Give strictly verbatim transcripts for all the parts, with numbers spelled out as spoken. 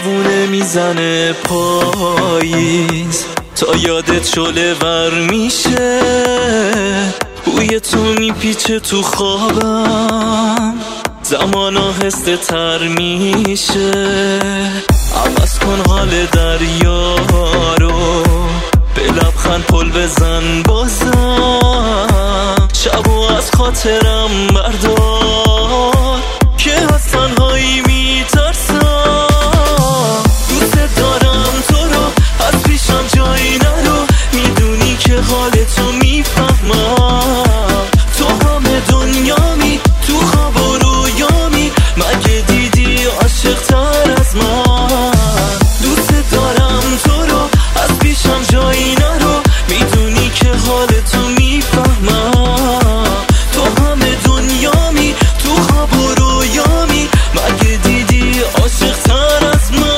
پروونه میزنه پاییز، تا یادت شله ور میشه، بوی تو میپیچه تو خوابم، زمان آهسته تر میشه. عوض کن حال دریا رو، به لبخند پل بزن بازم، شبو از خاطرم بردار که از تنهایی میترسم. دوست دارم تو رو، از پیشم جایی نرو، میدونی که حال تو میفهمم. تو همه دنیامی، تو خواب و رویامی، مگه دیدی عاشق تر از من؟ دوست دارم تو رو، از پیشم جایی نرو، میدونی که حال تو میفهمم. تو همه دنیامی، تو خواب و رویامی، مگه دیدی عاشق تر از من؟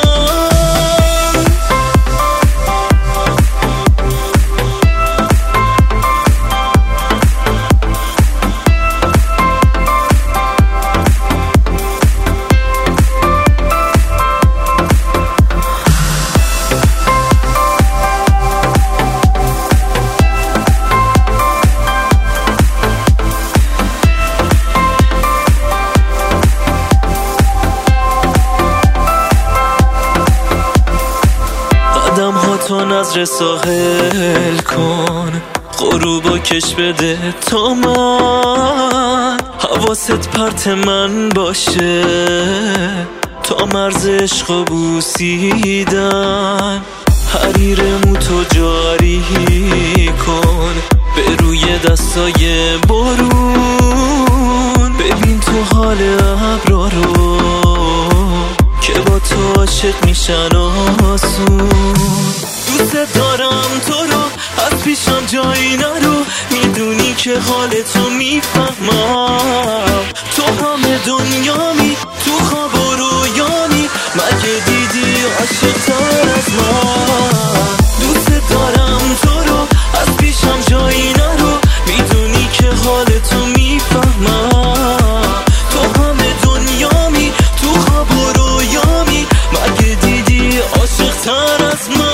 قدم ها تو نظر ساحل کن، غروبو کش بده تا من، حواست پرت من باشه، تا مرز عشق و بوسیدن. حریرمو تو جاری کن، به روی دستای بارون، ببین تو حال ابرا رو که با تو عاشق میشن آسون. دوست دارم تو رو، از پیشم جایی نرو، میدونی که حال تو میفهمم. تو همه دنیامی، تو خواب و رویامی، مگه دیدی عاشق تر از من؟ دوست دارم تو رو، از پیشم جایی نرو، میدونی که حال تو میفهمم. تو همه دنیامی، تو خواب و رویامی، مگه دیدی عاشق تر از من؟